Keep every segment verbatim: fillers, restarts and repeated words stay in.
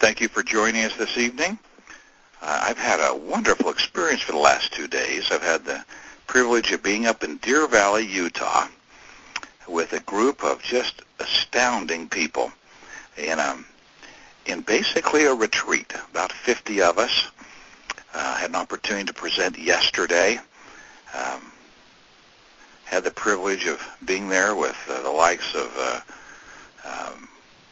Thank you for joining us this evening. Uh, I've had a wonderful experience for the last two days. I've had the privilege of being up in Deer Valley, Utah, with a group of just astounding people in, a, in basically a retreat, about fifty of us. I uh, had an opportunity to present yesterday. Um, had the privilege of being there with uh, the likes of, uh, um,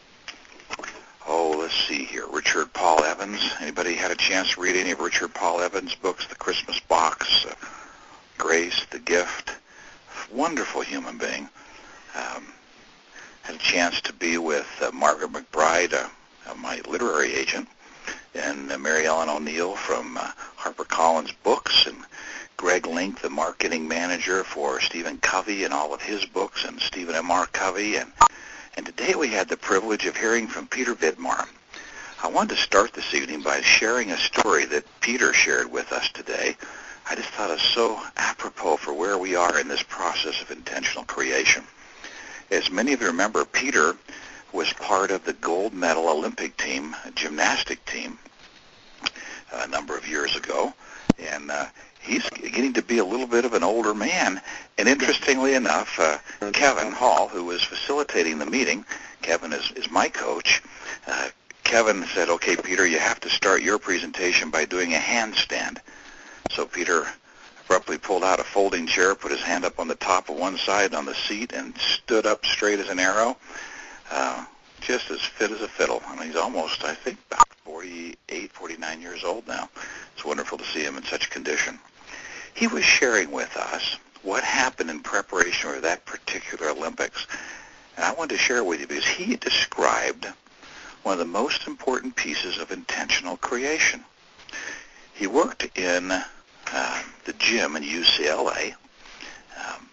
oh, let's see here, Richard Paul Evans. Anybody had a chance to read any of Richard Paul Evans' books? The Christmas Box, uh, Grace, The Gift. Wonderful human being. Um, had a chance to be with uh, Margaret McBride, uh, uh, my literary agent, and uh, Mary Ellen O'Neill from uh, HarperCollins Books, and Greg Link, the marketing manager for Stephen Covey and all of his books, and Stephen M R. Covey. And, and today we had the privilege of hearing from Peter Vidmar. I wanted to start this evening by sharing a story that Peter shared with us today. I just thought it was so apropos for where we are in this process of intentional creation. As many of you remember, Peter was part of the gold medal Olympic team, a gymnastic team, a number of years ago. And uh, he's getting to be a little bit of an older man. And interestingly enough, uh, Kevin Hall, who was facilitating the meeting, Kevin is, is my coach, uh, Kevin said, okay, Peter, you have to start your presentation by doing a handstand. So Peter abruptly pulled out a folding chair, put his hand up on the top of one side on the seat, and stood up straight as an arrow, uh, just as fit as a fiddle. I mean, he's almost, I think, about forty-eight, forty-nine years old now. It's wonderful to see him in such condition. He was sharing with us what happened in preparation for that particular Olympics. And I wanted to share with you because he described one of the most important pieces of intentional creation. He worked in uh, the gym in U C L A, um,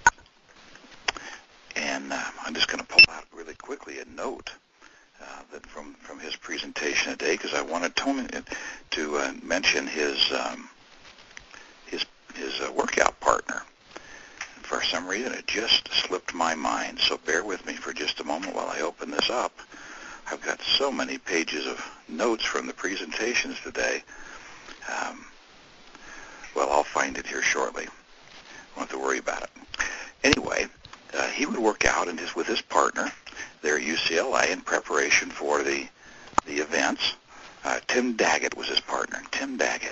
and uh, I'm just going to pull out really quickly a note uh, that from, from his presentation today, because I wanted Tony to uh, mention his um, his his uh, workout partner. And for some reason, it just slipped my mind. So bear with me for just a moment while I open this up. I've got so many pages of notes from the presentations today. Um, well, I'll find it here shortly. Don't have to worry about it. Anyway, uh, he would work out in his, with his partner there at U C L A in preparation for the the events. Uh, Tim Daggett was his partner. Tim Daggett.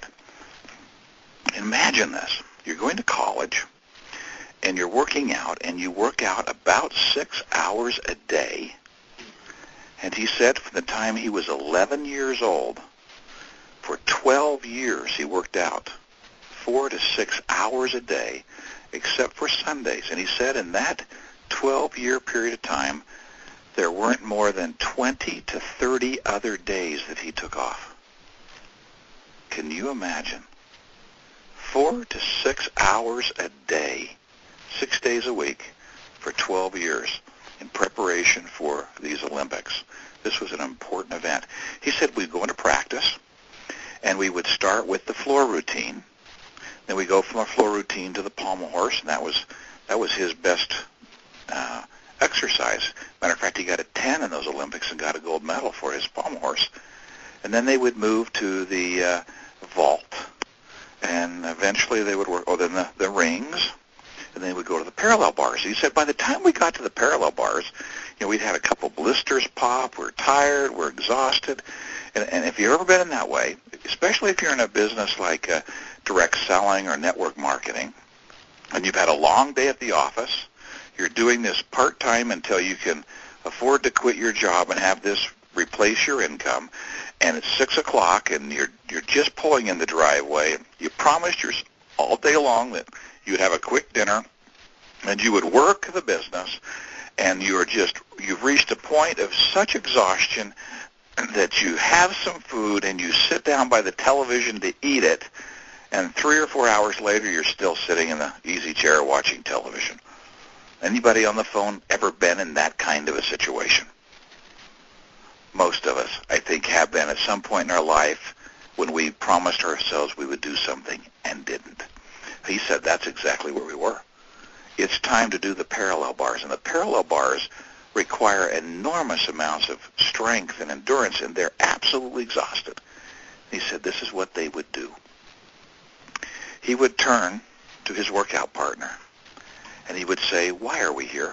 Imagine this. You're going to college, and you're working out, and you work out about six hours a day. And he said from the time he was eleven years old, for twelve years he worked out four to six hours a day, except for Sundays. And he said in that twelve-year period of time, there weren't more than twenty to thirty other days that he took off. Can you imagine? Four to six hours a day, six days a week, for twelve years in preparation for these Olympics. This was an important event. He said we'd go into practice, and we would start with the floor routine. Then we go from a floor routine to the pommel horse, and that was that was his best uh, exercise. Matter of fact, he got a ten in those Olympics and got a gold medal for his pommel horse. And then they would move to the uh, vault, and eventually they would work, oh, then the, the rings, and then we would go to the parallel bars. He said by the time we got to the parallel bars, you know, we'd had a couple blisters pop, we're tired, we're exhausted. And, and if you've ever been in that way, especially if you're in a business like uh, direct selling or network marketing, and you've had a long day at the office, you're doing this part-time until you can afford to quit your job and have this replace your income, and it's six o'clock and you're you're just pulling in the driveway. You promised yours all day long that you would have a quick dinner and you would work the business, and you're just you've reached a point of such exhaustion that you have some food and you sit down by the television to eat it, and three or four hours later you're still sitting in the easy chair watching television. Anybody on the phone ever been in that kind of a situation? Most of us, I think, have been at some point in our life when we promised ourselves we would do something and didn't. He said that's exactly where we were. It's time to do the parallel bars, and the parallel bars require enormous amounts of strength and endurance, and they're absolutely exhausted. He said this is what they would do. He would turn to his workout partner, and he would say, "Why are we here?"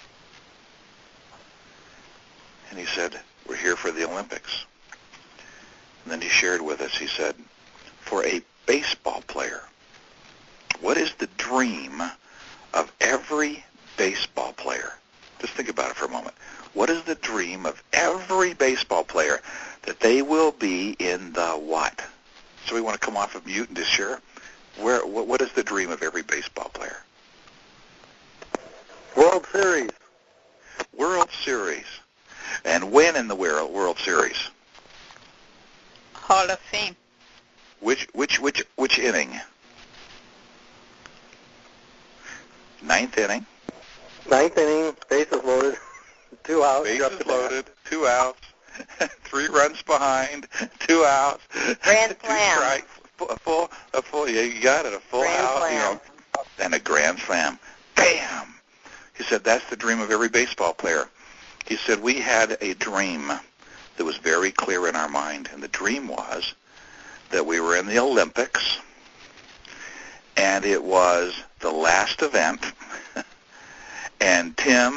And he said, "We're here for the Olympics." And then he shared with us, he said, for a baseball player, what is the dream of every baseball player? Just think about it for a moment. What is the dream of every baseball player? That they will be in the what? So we want to come off of mute and just share. Where, what, what is the dream of every baseball player? World Series. World Series. And when in the World World Series? Hall of Fame. Which which which which inning? Ninth inning. Ninth inning, bases loaded, two outs. Bases loaded, two outs, three runs behind, two outs, Grand two slam. strikes, a full, a full. Yeah, you got it, a full Grand out, slam. you know, and a grand slam. Bam! He said that's the dream of every baseball player. He said we had a dream that was very clear in our mind, and the dream was that we were in the Olympics, and it was the last event, and Tim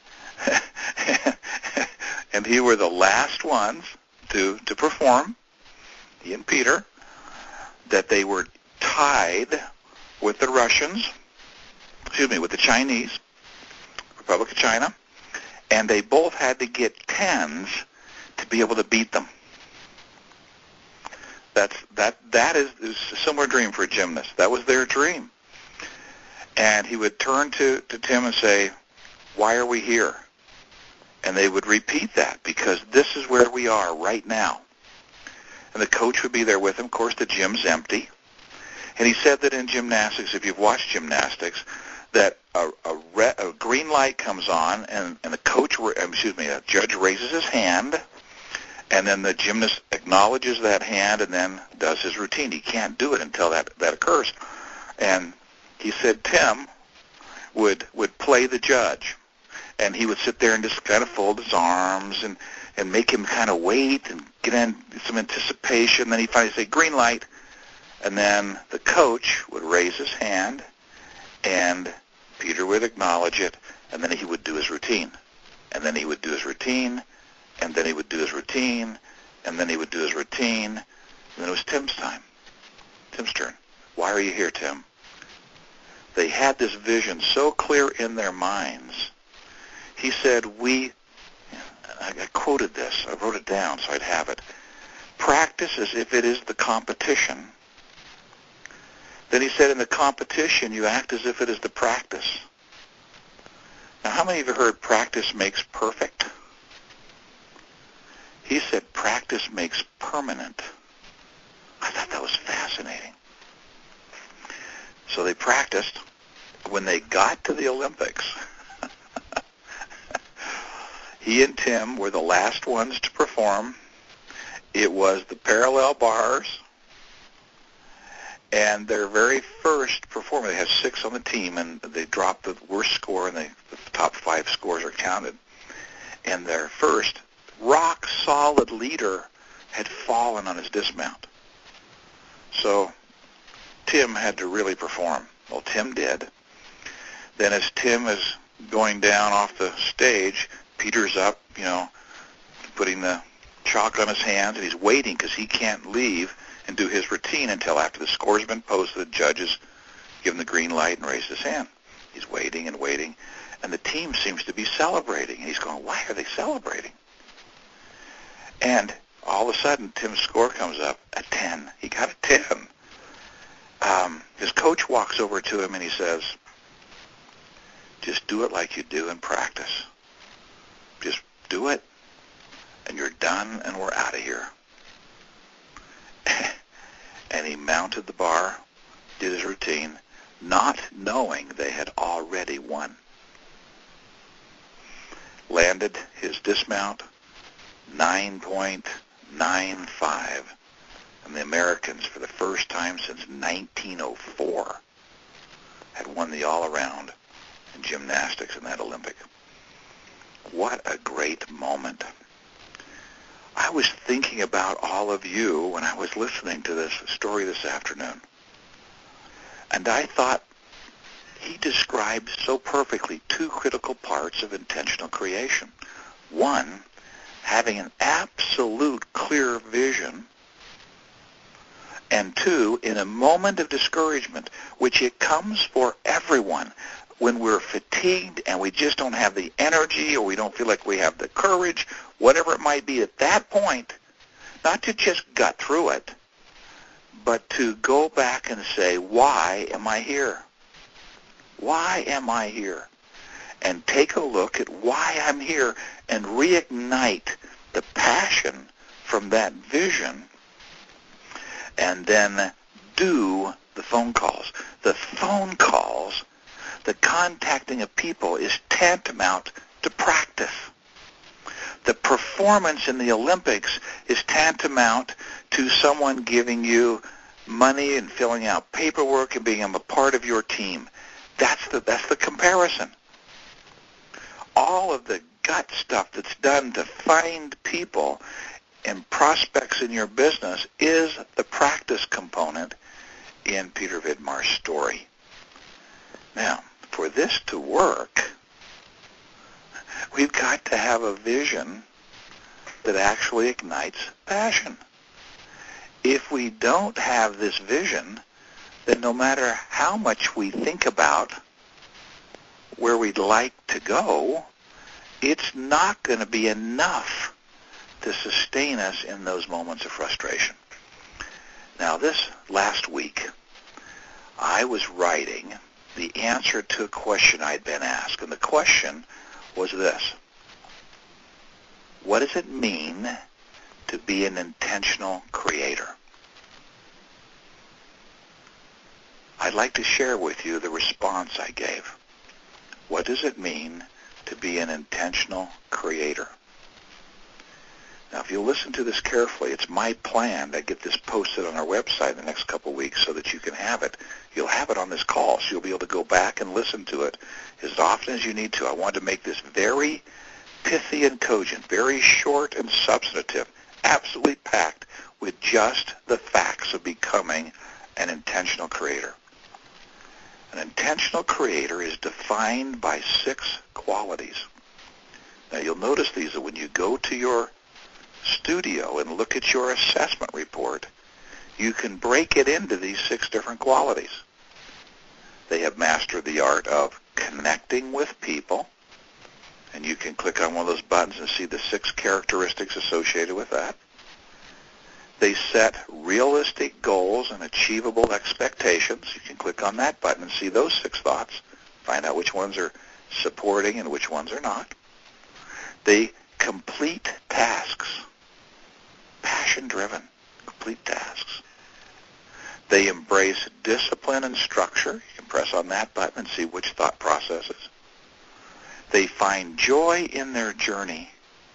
and he were the last ones to, to perform, he and Peter, that they were tied with the Russians, excuse me, with the Chinese, Republic of China, and they both had to get tens to be able to beat them. That's that that is, is a similar dream for a gymnast. That was their dream. And he would turn to, to Tim and say, "Why are we here?" And they would repeat that, because this is where we are right now. And the coach would be there with him. Of course, the gym's empty. And he said that in gymnastics, if you've watched gymnastics, that a, a, re, a green light comes on, and, and the coach, excuse me, a judge raises his hand, and then the gymnast acknowledges that hand and then does his routine. He can't do it until that, that occurs. And he said Tim would would play the judge, and he would sit there and just kind of fold his arms and, and make him kind of wait and get in some anticipation. Then he'd finally say, "Green light," and then the coach would raise his hand, and Peter would acknowledge it, and then he would do his routine. And then he would do his routine, and then he would do his routine, and then he would do his routine, and then it was Tim's time. Tim's turn. "Why are you here, Tim?" They had this vision so clear in their minds. He said, we, I, I quoted this, I wrote it down so I'd have it, "Practice as if it is the competition." Then he said, in the competition, you act as if it is the practice. Now, how many of you heard practice makes perfect? He said practice makes permanent. I thought that was fascinating. So they practiced. When they got to the Olympics, he and Tim were the last ones to perform. It was the parallel bars, and their very first performance, they had six on the team, and they dropped the worst score, and they, the top five scores are counted. And their first rock-solid leader had fallen on his dismount. So Tim had to really perform. Well, Tim did. Then as Tim is going down off the stage, Peter's up, you know, putting the chalk on his hands, and he's waiting because he can't leave and do his routine until after the score's been posted, the judges give him the green light and raise his hand. He's waiting and waiting, and the team seems to be celebrating. And he's going, why are they celebrating? And all of a sudden, Tim's score comes up, a ten. He got a ten. Um, his coach walks over to him and he says, just do it like you do in practice. Just do it, and you're done, and we're out of here. And he mounted the bar, did his routine, not knowing they had already won. Landed his dismount, nine point nine five. And the Americans, for the first time since nineteen oh four, had won the all-around in gymnastics in that Olympic. What a great moment. I was thinking about all of you when I was listening to this story this afternoon. And I thought he described so perfectly two critical parts of intentional creation. One, having an absolute clear vision. And two, in a moment of discouragement, which it comes for everyone, when we're fatigued and we just don't have the energy or we don't feel like we have the courage, whatever it might be at that point, not to just gut through it, but to go back and say, why am I here? Why am I here? And take a look at why I'm here and reignite the passion from that vision, and then do the phone calls. The phone calls, the contacting of people is tantamount to practice. The performance in the Olympics is tantamount to someone giving you money and filling out paperwork and being a part of your team. That's the, that's the comparison. All of the gut stuff that's done to find people and prospects in your business is the practice component in Peter Vidmar's story. Now, for this to work, we've got to have a vision that actually ignites passion. If we don't have this vision, then no matter how much we think about where we'd like to go, it's not going to be enough to sustain us in those moments of frustration. Now, this last week, I was writing the answer to a question I'd been asked, and the question was this: what does it mean to be an intentional creator? I'd like to share with you the response I gave. What does it mean to be an intentional creator? Now, if you listen to this carefully, it's my plan to get this posted on our website in the next couple of weeks so that you can have it. You'll have it on this call, so you'll be able to go back and listen to it as often as you need to. I wanted to make this very pithy and cogent, very short and substantive, absolutely packed with just the facts of becoming an intentional creator. An intentional creator is defined by six qualities. Now, you'll notice these that when you go to your studio and look at your assessment report, you can break it into these six different qualities. They have mastered the art of connecting with people, and you can click on one of those buttons and see the six characteristics associated with that. They set realistic goals and achievable expectations. You can click on that button and see those six thoughts, find out which ones are supporting and which ones are not. They complete tasks, passion-driven, complete tasks. They embrace discipline and structure. You can press on that button and see which thought processes. They find joy in their journey.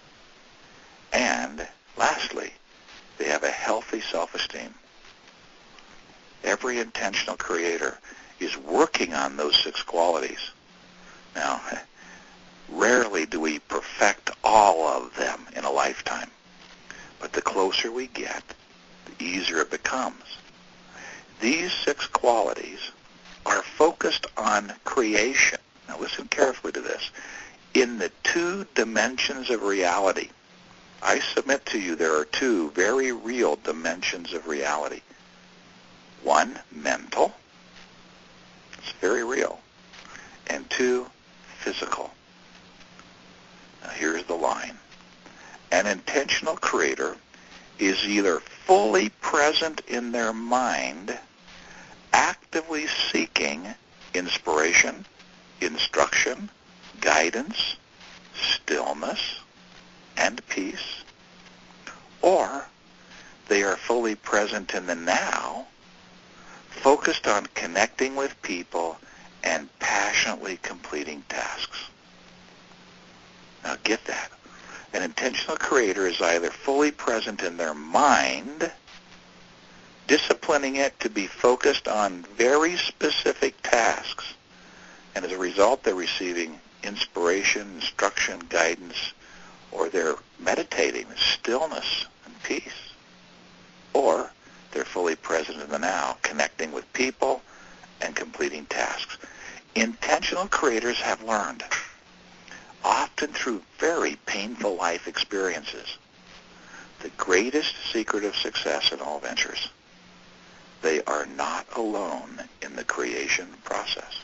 And lastly, they have a healthy self-esteem. Every intentional creator is working on those six qualities. Now, rarely do we perfect all of them in a lifetime, but the closer we get, the easier it becomes. These six qualities are focused on creation. Now listen carefully to this. In the two dimensions of reality, I submit to you there are two very real dimensions of reality. One, mental. It's very real. And two, physical. Now here's the line. An intentional creator is either fully present in their mind, actively seeking inspiration, instruction, guidance, stillness, and peace, or they are fully present in the now, focused on connecting with people and passionately completing tasks. Now get that. An intentional creator is either fully present in their mind, disciplining it to be focused on very specific tasks, and as a result they're receiving inspiration, instruction, guidance, or they're meditating in stillness and peace, or they're fully present in the now, connecting with people and completing tasks. Intentional creators have learned, often through very painful life experiences, the greatest secret of success in all ventures. They are not alone in the creation process.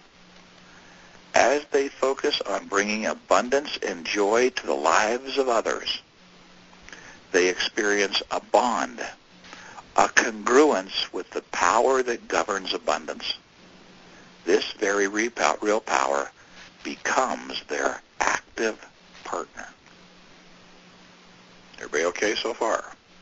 As they focus on bringing abundance and joy to the lives of others, they experience a bond, a congruence with the power that governs abundance. This very real power becomes their active partner. Everybody okay so far?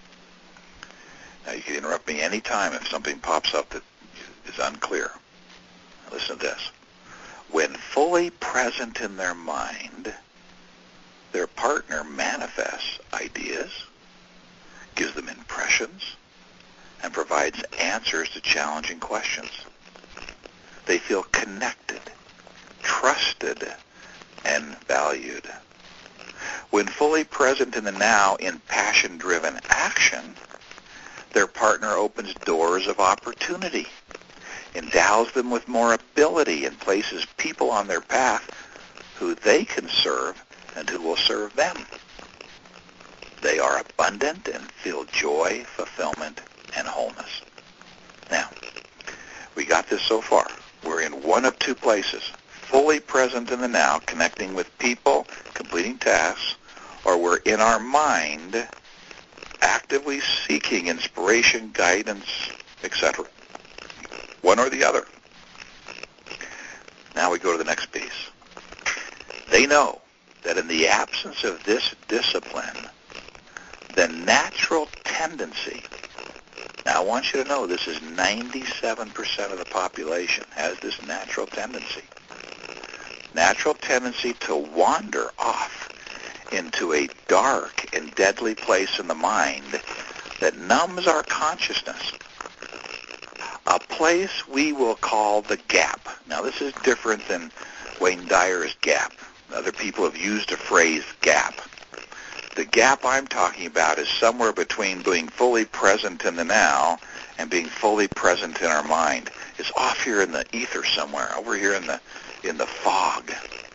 Now you can interrupt me anytime if something pops up that is unclear. Now listen to this. When fully present in their mind, their partner manifests ideas, gives them impressions, and provides answers to challenging questions. They feel connected, trusted, and valued. When fully present in the now in passion-driven action, their partner opens doors of opportunity, endows them with more ability, and places people on their path who they can serve and who will serve them. They are abundant and feel joy, fulfillment, and wholeness. Now, we got this so far. We're in one of two places, fully present in the now, connecting with people, completing tasks, or we're in our mind, actively seeking inspiration, guidance, et cetera. One or the other. Now we go to the next piece. They know that in the absence of this discipline, the natural tendency, now I want you to know this is ninety-seven percent of the population has this natural tendency, natural tendency to wander off into a dark and deadly place in the mind that numbs our consciousness, a place we will call the gap. Now this is different than Wayne Dyer's gap. Other people have used a phrase gap. The gap I'm talking about is somewhere between being fully present in the now and being fully present in our mind. It's off here in the ether somewhere, over here in the in the fog.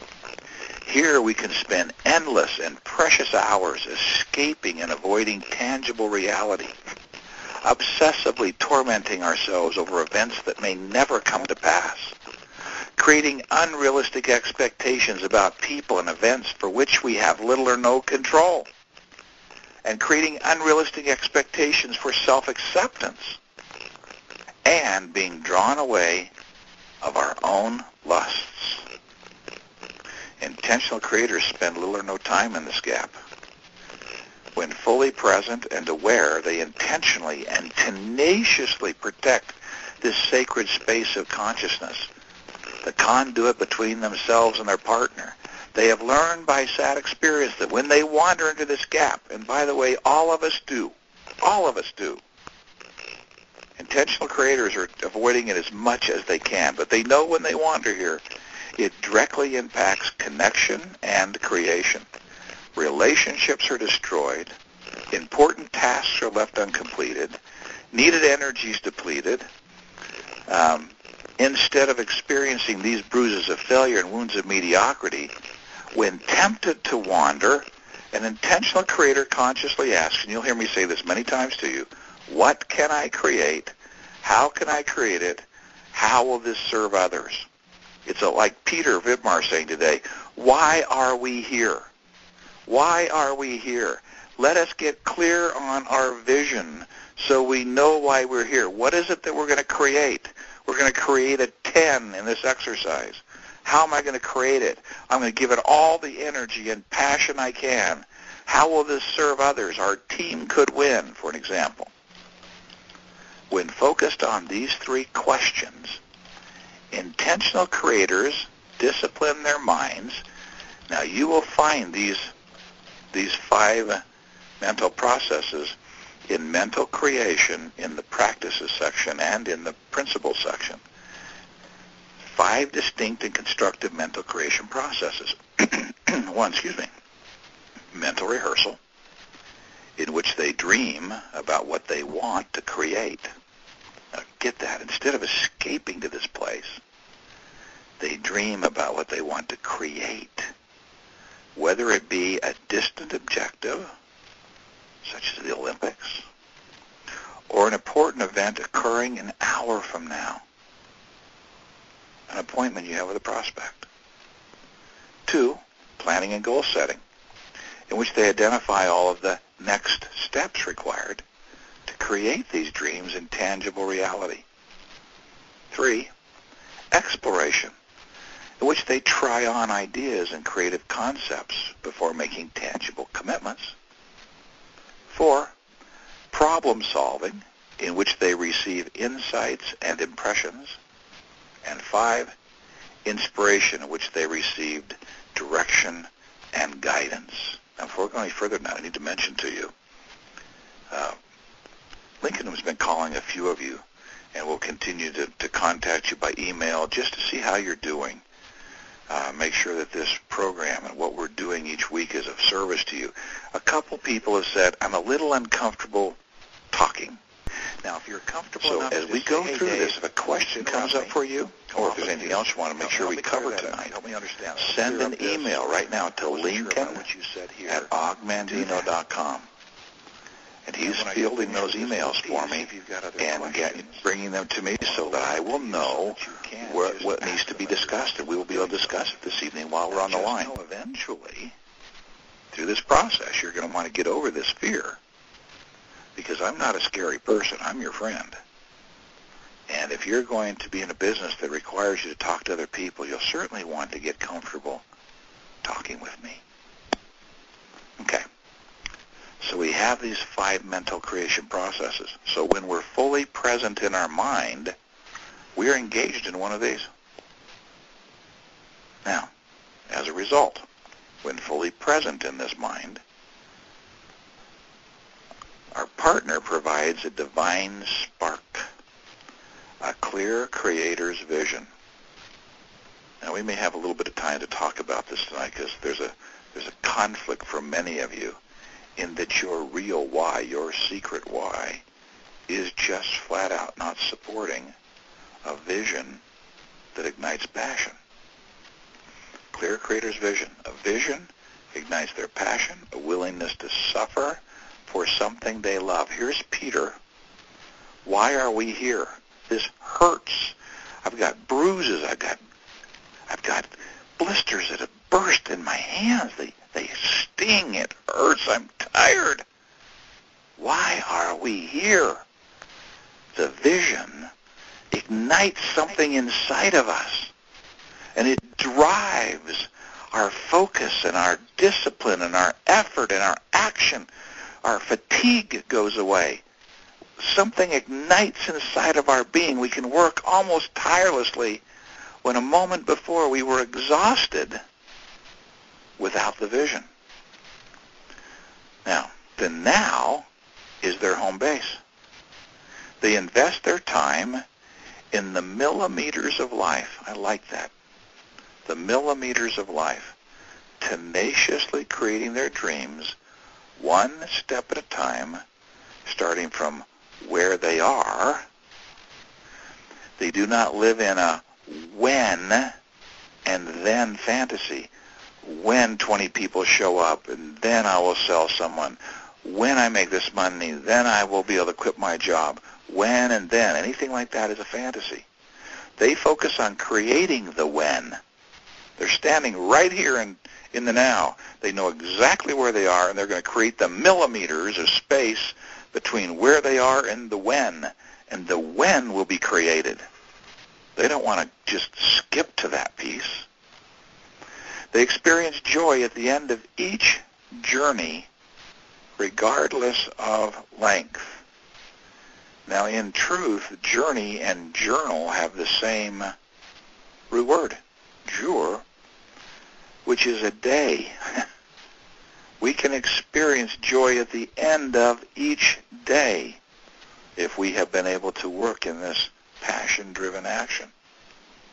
Here we can spend endless and precious hours escaping and avoiding tangible reality, obsessively tormenting ourselves over events that may never come to pass, creating unrealistic expectations about people and events for which we have little or no control, and creating unrealistic expectations for self-acceptance, and being drawn away of our own lusts. Intentional creators spend little or no time in this gap. When fully present and aware, they intentionally and tenaciously protect this sacred space of consciousness, the conduit between themselves and their partner. They have learned by sad experience that when they wander into this gap, and by the way, all of us do, all of us do, intentional creators are avoiding it as much as they can, but they know when they wander here, it directly impacts connection and creation. Relationships are destroyed, important tasks are left uncompleted, needed energies depleted. Um, instead of experiencing these bruises of failure and wounds of mediocrity, when tempted to wander, an intentional creator consciously asks, and you'll hear me say this many times to you, what can I create? How can I create it? How will this serve others? It's a, like Peter Vidmar saying today, why are we here? Why are we here? Let us get clear on our vision so we know why we're here. What is it that we're going to create? We're going to create a ten in this exercise. How am I going to create it? I'm going to give it all the energy and passion I can. How will this serve others? Our team could win, for an example. When focused on these three questions, intentional creators discipline their minds. Now you will find these these five mental processes in mental creation in the practices section and in the principles section. five distinct and constructive mental creation processes. One, excuse me, mental rehearsal, in which they dream about what they want to create. Now, get that. Instead of escaping to this place, they dream about what they want to create, whether it be a distant objective, such as the Olympics, or an important event occurring an hour from now, an appointment you have with a prospect. Two, planning and goal setting, in which they identify all of the next steps required to create these dreams in tangible reality. Three, exploration, in which they try on ideas and creative concepts before making tangible commitments. Four, problem solving, in which they receive insights and impressions. And five, inspiration, in which they received direction and guidance. Now, before going any further now, I need to mention to you, uh, Lincoln has been calling a few of you and will continue to, to contact you by email just to see how you're doing. Uh, make sure that this program and what we're doing each week is of service to you. A couple people have said, I'm a little uncomfortable talking. Now, if you're comfortable so enough as we go say, through hey, this, if a question comes up for you, or if there's anything else you want to make sure we cover tonight, help me understand. Send an email right now to Lincoln at augmentino dot com. And he's fielding those emails for me and get, bringing them to me so that I will know what, what needs to be discussed, and we will be able to discuss it this evening while we're on the line. Eventually, through this process, you're going to want to get over this fear, because I'm not a scary person. I'm your friend. And if you're going to be in a business that requires you to talk to other people, you'll certainly want to get comfortable talking with me. Okay. So we have these five mental creation processes. So when we're fully present in our mind, we are engaged in one of these. Now, as a result, when fully present in this mind, our partner provides a divine spark, a clear creator's vision. Now, we may have a little bit of time to talk about this tonight because there's a there's a conflict for many of you in that your real why, your secret why, is just flat out not supporting a vision that ignites passion. Clear creator's vision. A vision ignites their passion, a willingness to suffer for something they love. Here's Peter. Why are we here? This hurts. I've got bruises. I've got I've got blisters that have burst in my hands. They they sting. It hurts. I'm tired. Why are we here? The vision ignites something inside of us, and it drives our focus and our discipline and our effort and our action. Our fatigue goes away. Something ignites inside of our being. We can work almost tirelessly when a moment before we were exhausted without the vision. Now, the now is their home base. They invest their time in the millimeters of life. I like that. The millimeters of life. Tenaciously creating their dreams one step at a time, starting from where they are. They do not live in a when and then fantasy. When twenty people show up, and then I will sell someone. When I make this money, then I will be able to quit my job. When and then. Anything like that is a fantasy. They focus on creating the when. They're standing right here in, in the now. They know exactly where they are, and they're going to create the millimeters of space between where they are and the when. And the when will be created. They don't want to just skip to that piece. They experience joy at the end of each journey, regardless of length. Now, in truth, journey and journal have the same root word, jour, which is a day. We can experience joy at the end of each day if we have been able to work in this passion-driven action.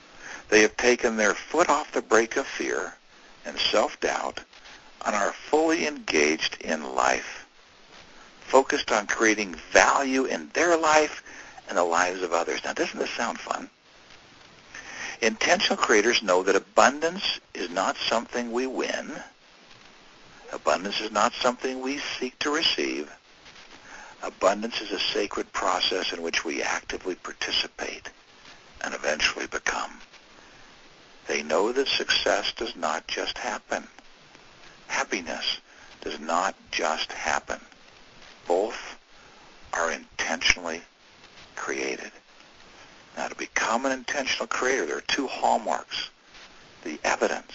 They have taken their foot off the brake of fear and self-doubt and are fully engaged in life, focused on creating value in their life and the lives of others. Now, doesn't this sound fun? Intentional creators know that abundance is not something we win. Abundance is not something we seek to receive. Abundance is a sacred process in which we actively participate and eventually become. They know that success does not just happen. Happiness does not just happen. Both are intentionally created. Now, to become an intentional creator, there are two hallmarks. The evidence.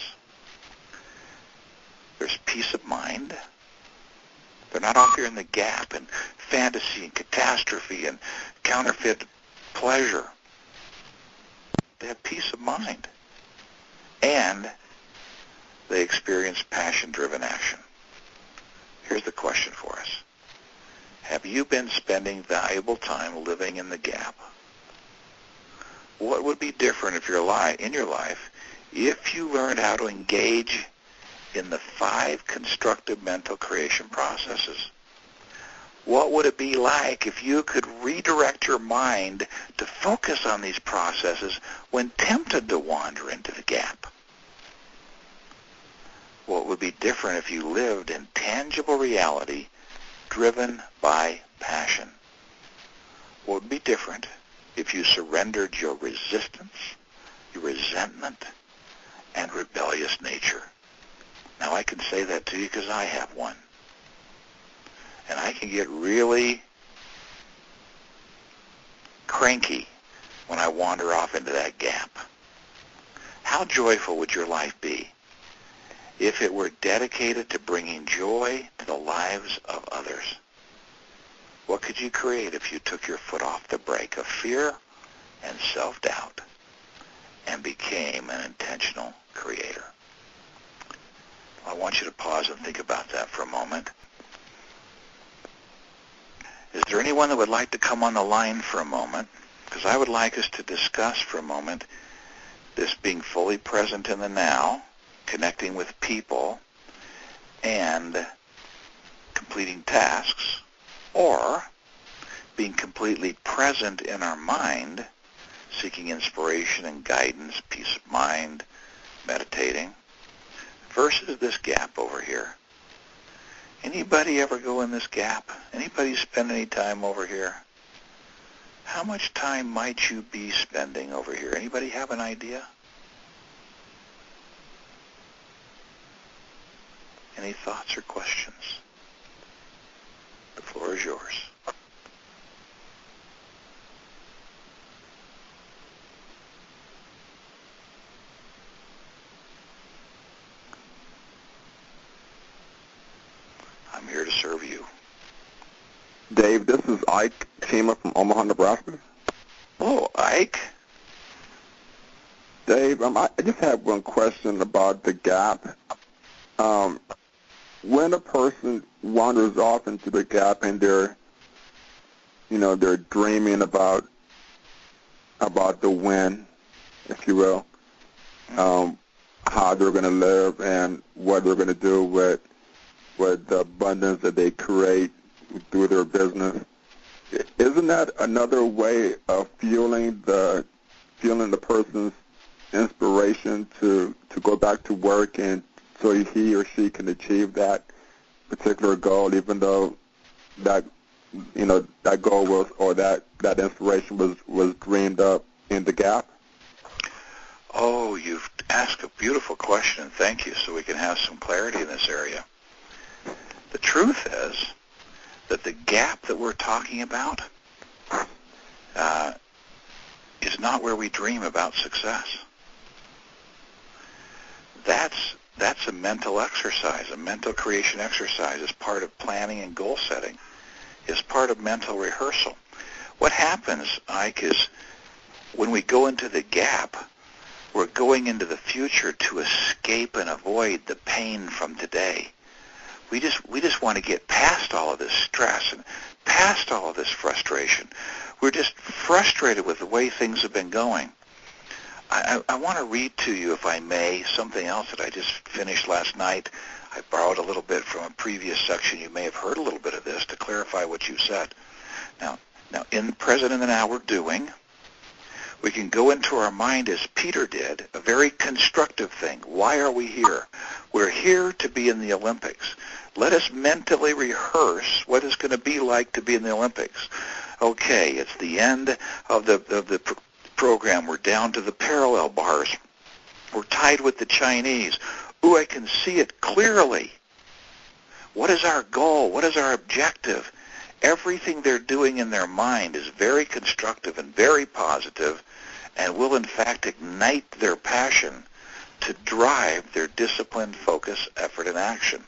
There's peace of mind. They're not off here in the gap and fantasy and catastrophe and counterfeit pleasure. They have peace of mind. And they experience passion-driven action. Here's the question for us. Have you been spending valuable time living in the gap? What would be different if your li- in your life if you learned how to engage in the five constructive mental creation processes? What would it be like if you could redirect your mind to focus on these processes when tempted to wander into the gap? What would be different if you lived in tangible reality driven by passion? What would be different if you surrendered your resistance, your resentment, and rebellious nature? Now, I can say that to you because I have one. And I can get really cranky when I wander off into that gap. How joyful would your life be if it were dedicated to bringing joy to the lives of others? What could you create if you took your foot off the brake of fear and self-doubt and became an intentional creator? I want you to pause and think about that for a moment. Is there anyone that would like to come on the line for a moment? Because I would like us to discuss for a moment this being fully present in the now, connecting with people, and completing tasks, or being completely present in our mind, seeking inspiration and guidance, peace of mind, meditating, versus this gap over here. Anybody ever go in this gap? Anybody spend any time over here? How much time might you be spending over here? Anybody have an idea? Any thoughts or questions? The floor is yours. I'm here to serve you. Dave, this is Ike Chima from Omaha, Nebraska. Hello, Ike. Dave, um, I just have one question about the gap. Um, when a person wanders off into the gap and they're, you know, they're dreaming about about the win, if you will, um, how they're going to live and what they're going to do with with the abundance that they create through their business. Isn't that another way of fueling the fueling the person's inspiration to, to go back to work and so he or she can achieve that particular goal, even though that you know that goal was or that, that inspiration was, was dreamed up in the gap? Oh, you've asked a beautiful question, and thank you, so we can have some clarity in this area. The truth is that the gap that we're talking about uh, is not where we dream about success. That's that's a mental exercise, a mental creation exercise as part of planning and goal setting, is part of mental rehearsal. What happens, Ike, is when we go into the gap, we're going into the future to escape and avoid the pain from today. We just we just want to get past all of this stress and past all of this frustration. We're just frustrated with the way things have been going. I, I want to read to you, if I may, something else that I just finished last night. I borrowed a little bit from a previous section. You may have heard a little bit of this to clarify what you said. Now, now in Present in the Now We're Doing, we can go into our mind as Peter did, a very constructive thing. Why are we here? We're here to be in the Olympics. Let us mentally rehearse what it's going to be like to be in the Olympics. Okay, it's the end of the, of the pr- program. We're down to the parallel bars. We're tied with the Chinese. Ooh, I can see it clearly. What is our goal? What is our objective? Everything they're doing in their mind is very constructive and very positive, and will in fact ignite their passion to drive their disciplined focus, effort, and action.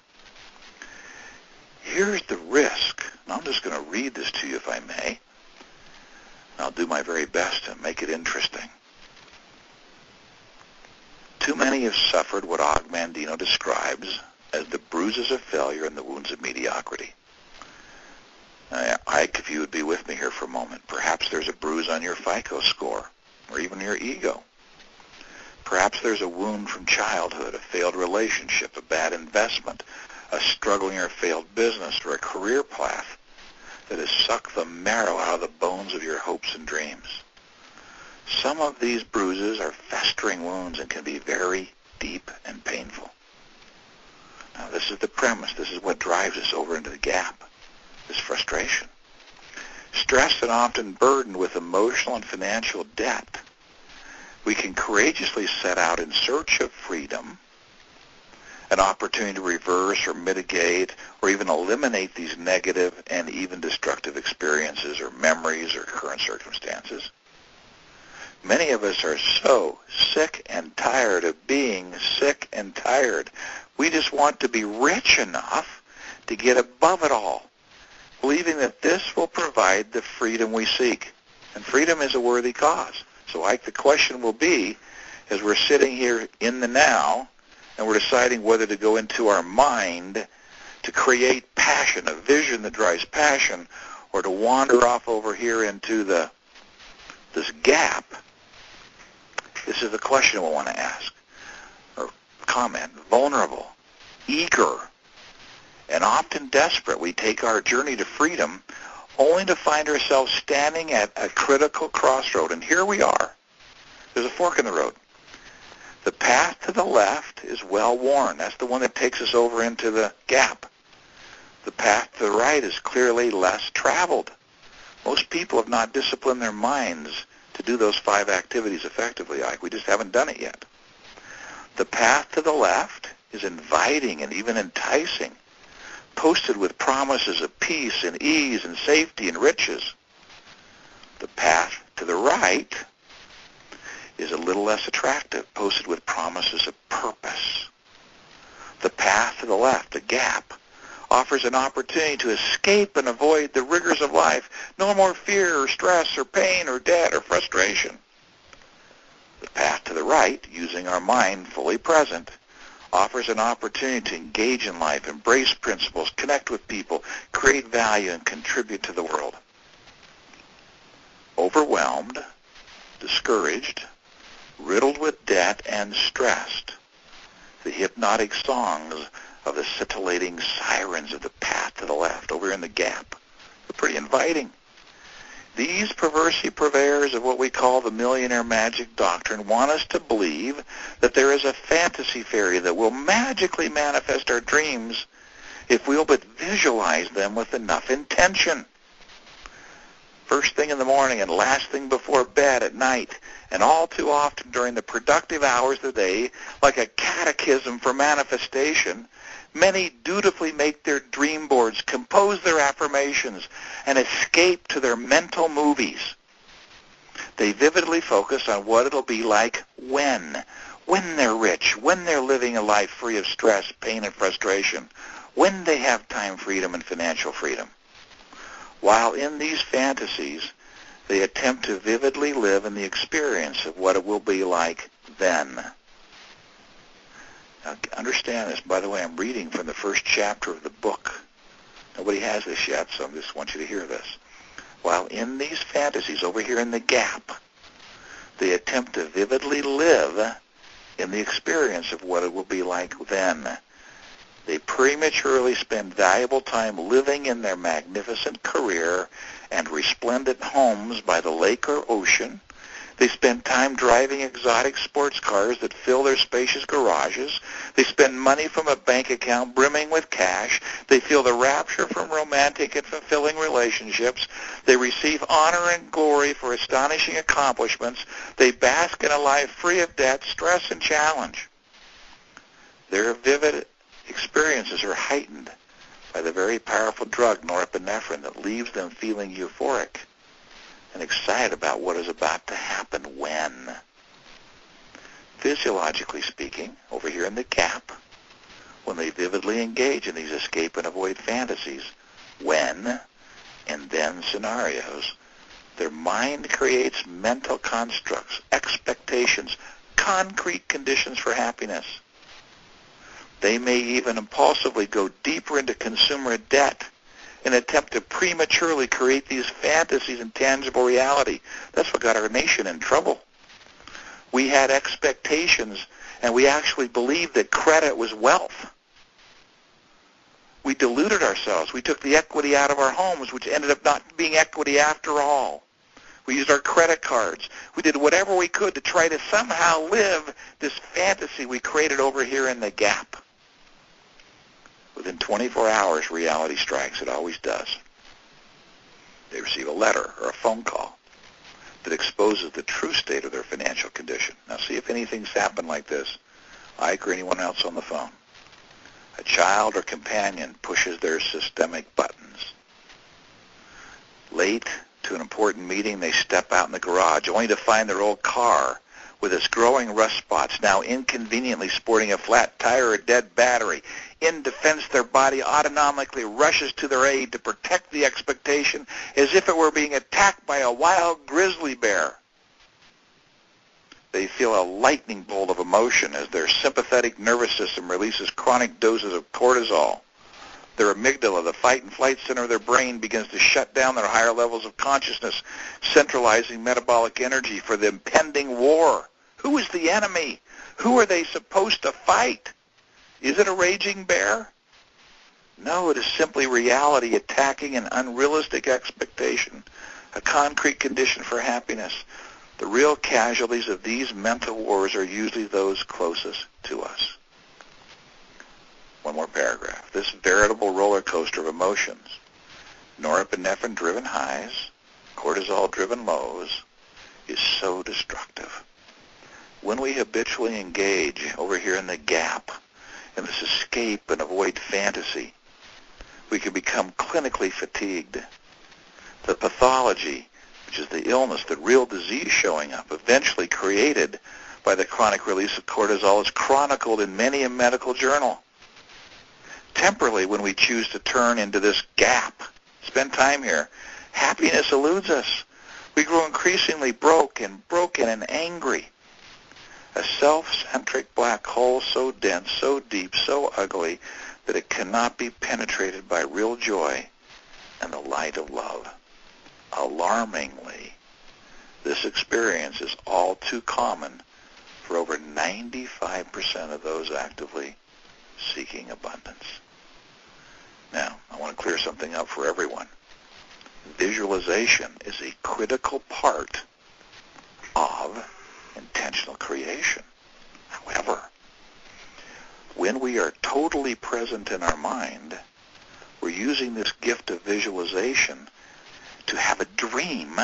Here's the risk. And I'm just going to read this to you, if I may. I'll do my very best to make it interesting. Too many have suffered what Og Mandino describes as the bruises of failure and the wounds of mediocrity. Now, Ike, if you would be with me here for a moment, perhaps there's a bruise on your FICO score, or even your ego. Perhaps there's a wound from childhood, a failed relationship, a bad investment, a struggling or failed business, or a career path that has sucked the marrow out of the bones of your hopes and dreams. Some of these bruises are festering wounds and can be very deep and painful. Now, this is the premise. This is what drives us over into the gap, this frustration. Stressed and often burdened with emotional and financial debt, we can courageously set out in search of freedom, an opportunity to reverse or mitigate or even eliminate these negative and even destructive experiences or memories or current circumstances. Many of us are so sick and tired of being sick and tired. We just want to be rich enough to get above it all, believing that this will provide the freedom we seek. And freedom is a worthy cause. So Ike, the question will be, as we're sitting here in the now, and we're deciding whether to go into our mind to create passion, a vision that drives passion, or to wander off over here into the this gap, this is the question we want to ask, or comment. Vulnerable, eager, and often desperate, we take our journey to freedom only to find ourselves standing at a critical crossroad. And here we are. There's a fork in the road. The path to the left is well worn. That's the one that takes us over into the gap. The path to the right is clearly less traveled. Most people have not disciplined their minds to do those five activities effectively, Ike. We just haven't done it yet. The path to the left is inviting and even enticing, posted with promises of peace and ease and safety and riches. The path to the right is a little less attractive, posted with promises of purpose. The path to the left, the gap, offers an opportunity to escape and avoid the rigors of life. No more fear or stress or pain or debt or frustration. The path to the right, using our mind fully present, offers an opportunity to engage in life, embrace principles, connect with people, create value, and contribute to the world. Overwhelmed, discouraged, riddled with debt, and stressed, the hypnotic songs of the scintillating sirens of the path to the left, over in the gap, they're pretty inviting. These perversely purveyors of what we call the millionaire magic doctrine want us to believe that there is a fantasy fairy that will magically manifest our dreams if we'll but visualize them with enough intention. First thing in the morning and last thing before bed at night, and all too often during the productive hours of the day, like a catechism for manifestation, many dutifully make their dream boards, compose their affirmations, and escape to their mental movies. They vividly focus on what it'll be like when, when they're rich, when they're living a life free of stress, pain, and frustration, when they have time freedom and financial freedom. While in these fantasies, they attempt to vividly live in the experience of what it will be like then. Now, understand this. By the way, I'm reading from the first chapter of the book. Nobody has this yet, so I just want you to hear this. While in these fantasies over here in the gap, They attempt to vividly live in the experience of what it will be like then. They prematurely spend valuable time living in their magnificent career and resplendent homes by the lake or ocean. They spend time driving exotic sports cars that fill their spacious garages. They spend money from a bank account brimming with cash. They feel the rapture from romantic and fulfilling relationships. They receive honor and glory for astonishing accomplishments. They bask in a life free of debt, stress, and challenge. Their vivid experiences are heightened by the very powerful drug norepinephrine that leaves them feeling euphoric and excited about what is about to happen when. Physiologically speaking, over here in the gap, when they vividly engage in these escape and avoid fantasies, when and then scenarios, their mind creates mental constructs, expectations, concrete conditions for happiness. They may even impulsively go deeper into consumer debt and attempt to prematurely create these fantasies in tangible reality. That's what got our nation in trouble. We had expectations, and we actually believed that credit was wealth. We deluded ourselves. We took the equity out of our homes, which ended up not being equity after all. We used our credit cards. We did whatever we could to try to somehow live this fantasy we created over here in the gap. Within twenty-four hours, reality strikes. It always does. They receive a letter or a phone call that exposes the true state of their financial condition. Now, see if anything's happened like this. Ike or anyone else on the phone. A child or companion pushes their systemic buttons. Late to an important meeting, they step out in the garage only to find their old car with its growing rust spots now inconveniently sporting a flat tire or dead battery. In defense, their body autonomically rushes to their aid to protect the expectation as if it were being attacked by a wild grizzly bear. They feel a lightning bolt of emotion as their sympathetic nervous system releases chronic doses of cortisol. Their amygdala, the fight and flight center of their brain, begins to shut down their higher levels of consciousness, centralizing metabolic energy for the impending war. Who is the enemy? Who are they supposed to fight? Is it a raging bear? No, it is simply reality attacking an unrealistic expectation, a concrete condition for happiness. The real casualties of these mental wars are usually those closest to us. One more paragraph. This veritable roller coaster of emotions, norepinephrine-driven highs, cortisol-driven lows, is so destructive. When we habitually engage over here in the gap, in this escape and avoid fantasy, we can become clinically fatigued. The pathology, which is the illness, the real disease showing up, eventually created by the chronic release of cortisol, is chronicled in many a medical journal. Temporarily, when we choose to turn into this gap, spend time here, happiness eludes us. We grow increasingly broken, broken and angry. A self-centric black hole so dense, so deep, so ugly that it cannot be penetrated by real joy and the light of love. Alarmingly, this experience is all too common for over ninety-five percent of those actively seeking abundance. Now, I want to clear something up for everyone. Visualization is a critical part of intentional creation. However, when we are totally present in our mind, we're using this gift of visualization to have a dream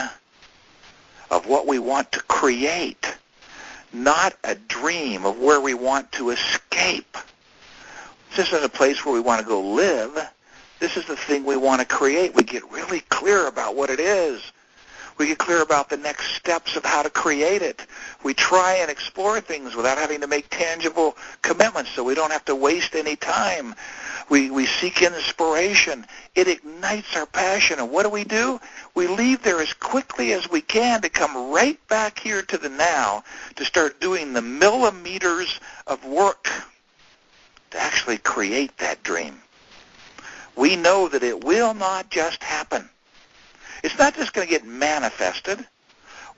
of what we want to create, not a dream of where we want to escape. This isn't a place where we want to go live. This is the thing we want to create. We get really clear about what it is. We get clear about the next steps of how to create it. We try and explore things without having to make tangible commitments so we don't have to waste any time. We, we seek inspiration. It ignites our passion. And what do we do? We leave there as quickly as we can to come right back here to the now to start doing the millimeters of work to actually create that dream. We know that it will not just happen. It's not just going to get manifested.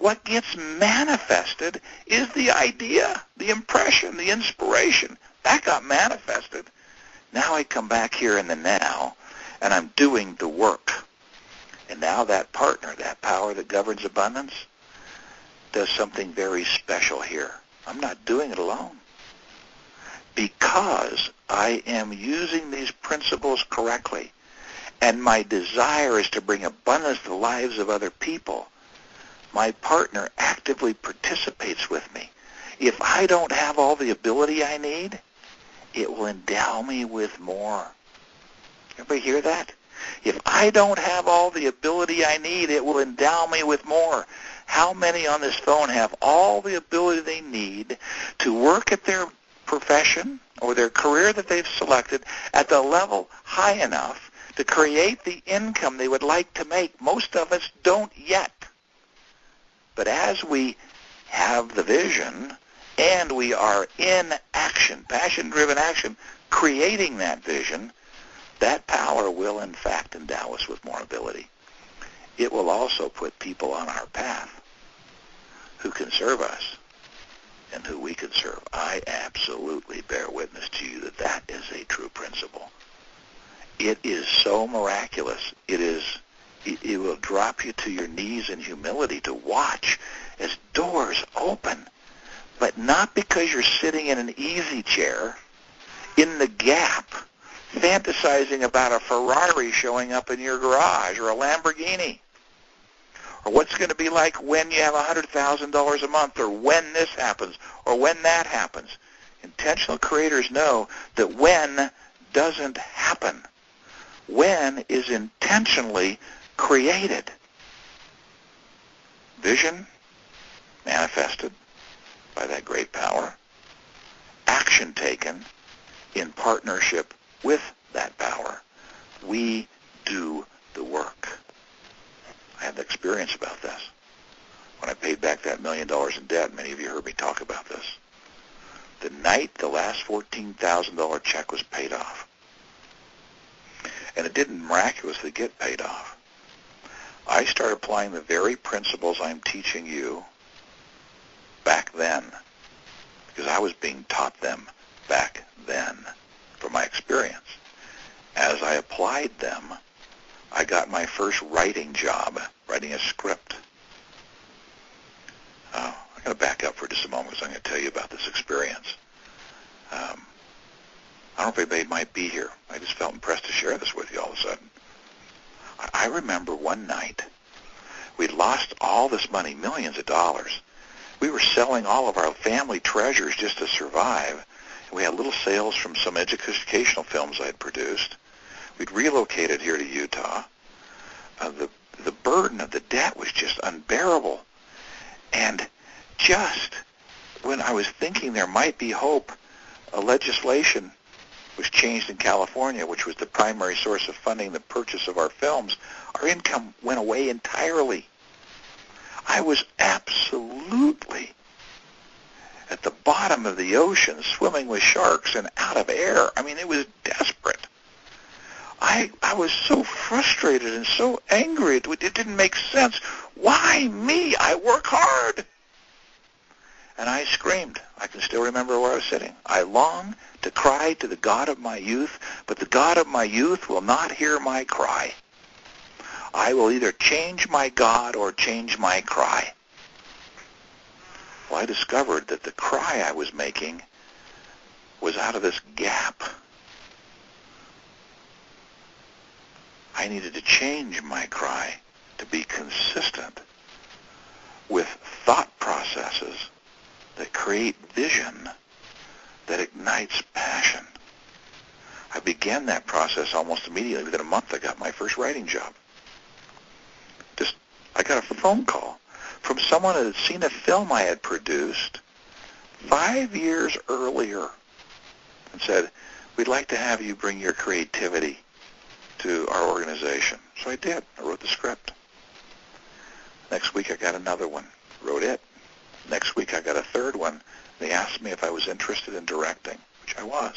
What gets manifested is the idea, the impression, the inspiration. That got manifested. Now I come back here in the now, and I'm doing the work. And now that partner, that power that governs abundance, does something very special here. I'm not doing it alone. Because I am using these principles correctly, and my desire is to bring abundance to the lives of other people, my partner actively participates with me. If I don't have all the ability I need, it will endow me with more. Everybody hear that? If I don't have all the ability I need, it will endow me with more. How many on this phone have all the ability they need to work at their profession or their career that they've selected at the level high enough to create the income they would like to make? Most of us don't yet. But as we have the vision and we are in action, passion-driven action, creating that vision, that power will in fact endow us with more ability. It will also put people on our path who can serve us and who we can serve. I absolutely bear witness to you that that is a true principle. It is so miraculous. It is. It, it will drop you to your knees in humility to watch as doors open, but not because you're sitting in an easy chair in the gap fantasizing about a Ferrari showing up in your garage or a Lamborghini, or what's going to be like when you have one hundred thousand dollars a month, or when this happens, or when that happens. Intentional creators know that when doesn't happen. When is intentionally created. Vision manifested by that great power. Action taken in partnership with that power. We do the work. I had the experience about this. When I paid back that million dollars in debt, many of you heard me talk about this. The night the last fourteen thousand dollars check was paid off, and it didn't miraculously get paid off, I started applying the very principles I'm teaching you back then, because I was being taught them back then from my experience. As I applied them, I got my first writing job, writing a script. Uh, I'm going to back up for just a moment because I'm going to tell you about this experience. Um, I don't know if anybody might be here. I just felt impressed to share this with you all of a sudden. I, I remember one night we'd lost all this money, millions of dollars. We were selling all of our family treasures just to survive. We had little sales from some educational films I'd produced. We'd relocated here to Utah. Uh, the the burden of the debt was just unbearable. And just when I was thinking there might be hope, a legislation was changed in California, which was the primary source of funding the purchase of our films. Our income went away entirely. I was absolutely at the bottom of the ocean, swimming with sharks and out of air. I mean, it was desperate. I I was so frustrated and so angry. It, it didn't make sense. Why me? I work hard. And I screamed. I can still remember where I was sitting. I long to cry to the God of my youth, but the God of my youth will not hear my cry. I will either change my God or change my cry. Well, I discovered that the cry I was making was out of this gap. I needed to change my cry to be consistent with thought processes that create vision that ignites passion. I began that process almost immediately. Within a month, I got my first writing job. Just, I got a phone call from someone that had seen a film I had produced five years earlier and said, we'd like to have you bring your creativity to our organization. So I did. I wrote the script. Next week I got another one. Wrote it. Next week I got a third one. They asked me if I was interested in directing, which I was.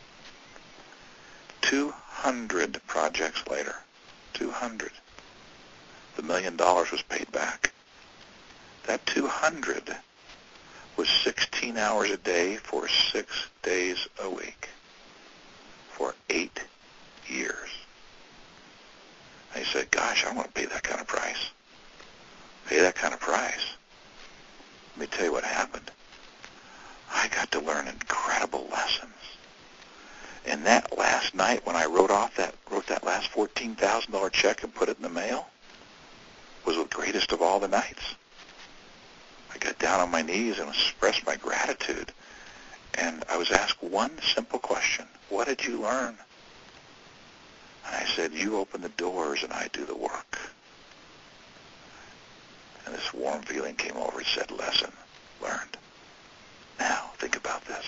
two hundred projects later. two hundred. The million dollars was paid back. That two hundred was sixteen hours a day for six days a week for eight years. And he said, gosh, I want to pay that kind of price. Pay that kind of price. Let me tell you what happened. I got to learn incredible lessons. And that last night when I wrote off that wrote that last fourteen thousand dollars check and put it in the mail was the greatest of all the nights. I got down on my knees and expressed my gratitude. And I was asked one simple question. What did you learn? And I said, you open the doors and I do the work. And this warm feeling came over. It said, lesson learned. Now, think about this.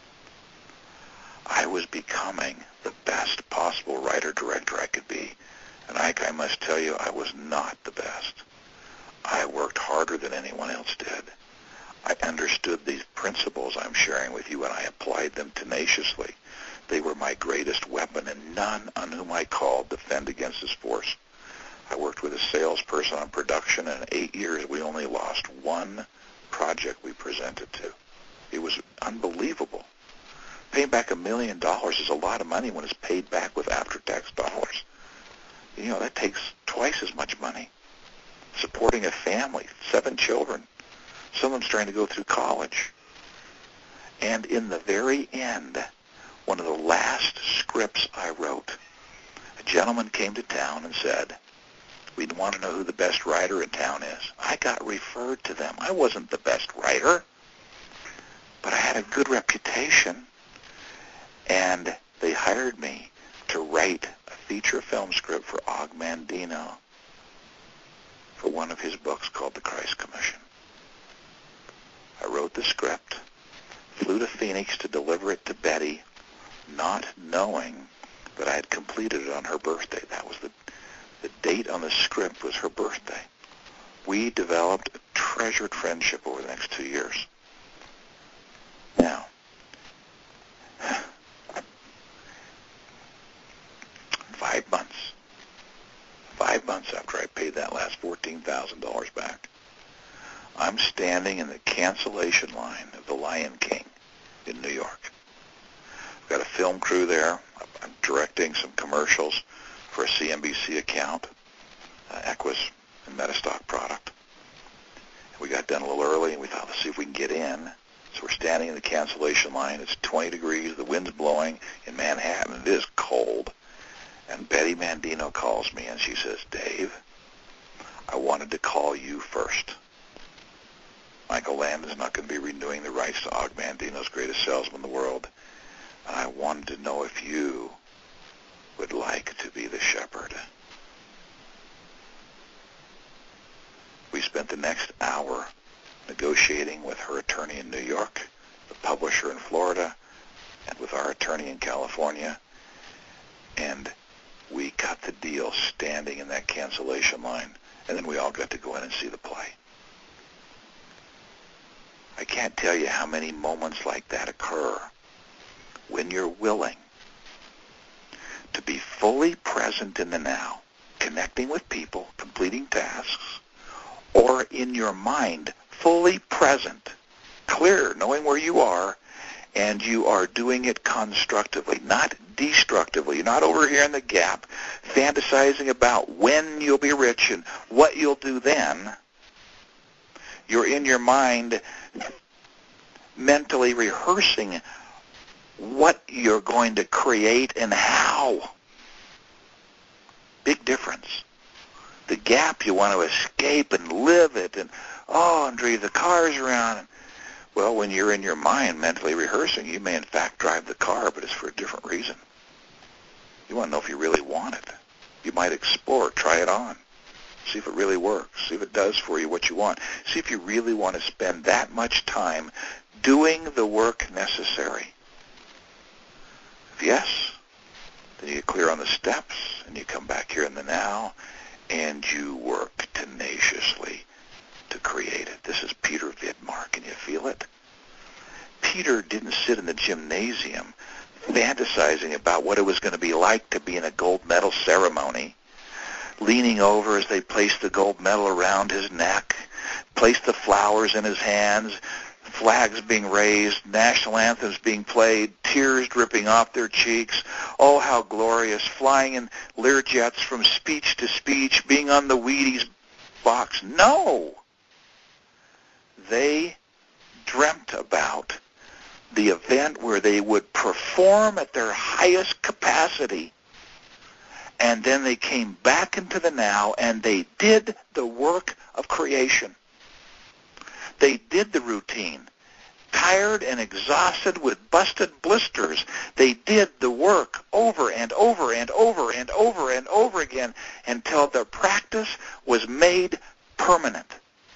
I was becoming the best possible writer-director I could be. And Ike, I must tell you, I was not the best. I worked harder than anyone else did. I understood these principles I'm sharing with you, and I applied them tenaciously. They were my greatest weapon, and none on whom I called defend against this force. I worked with a salesperson on production, and in eight years we only lost one project we presented to. It was unbelievable. Paying back a million dollars is a lot of money when it's paid back with after-tax dollars. You know, that takes twice as much money. Supporting a family, seven children. Some of them's trying to go through college. And in the very end, one of the last scripts I wrote, a gentleman came to town and said, we want to know who the best writer in town is. I got referred to them. I wasn't the best writer, but I had a good reputation. And they hired me to write a feature film script for Og Mandino for one of his books called The Christ Commission. I wrote the script, flew to Phoenix to deliver it to Betty, not knowing that I had completed it on her birthday. That was the, the date on the script was her birthday. We developed a treasured friendship over the next two years. Now, five months, five months after I paid that last fourteen thousand dollars back, I'm standing in the cancellation line of The Lion King in New York. I've got a film crew there. I'm directing some commercials for a C N B C account, uh, Equus and Metastock product. And we got done a little early, and we thought, let's see if we can get in. So we're standing in the cancellation line. It's twenty degrees. The wind's blowing in Manhattan. It is cold. And Betty Mandino calls me, and she says, Dave, I wanted to call you first. Michael Landon's not going to be renewing the rights to Og Mandino's greatest salesman in the world. And I wanted to know if you would like to be the shepherd. We spent the next hour negotiating with her attorney in New York, the publisher in Florida, and with our attorney in California. And we got the deal standing in that cancellation line. And then we all got to go in and see the play. I can't tell you how many moments like that occur when you're willing to be fully present in the now, connecting with people, completing tasks, or in your mind, fully present, clear, knowing where you are, and you are doing it constructively, not destructively. You're not over here in the gap fantasizing about when you'll be rich and what you'll do then. You're in your mind mentally rehearsing what you're going to create and how. Big difference. The gap, you want to escape and live it, and oh, and drive the cars around. And, well, when you're in your mind mentally rehearsing, you may in fact drive the car, but it's for a different reason. You want to know if you really want it. You might explore, try it on, see if it really works, see if it does for you what you want. See if you really want to spend that much time doing the work necessary. If yes, then you get clear on the steps, and you come back here in the now, and you work tenaciously to create it. This is Peter Vidmar. Can you feel it? Peter didn't sit in the gymnasium fantasizing about what it was going to be like to be in a gold medal ceremony, leaning over as they placed the gold medal around his neck, placed the flowers in his hands, flags being raised, national anthems being played, tears dripping off their cheeks. Oh, how glorious, flying in Learjets from speech to speech, being on the Wheaties box. No! They dreamt about the event where they would perform at their highest capacity, and then they came back into the now and they did the work of creation. They did the routine. Tired and exhausted with busted blisters, they did the work over and over and over and over and over again until their practice was made permanent.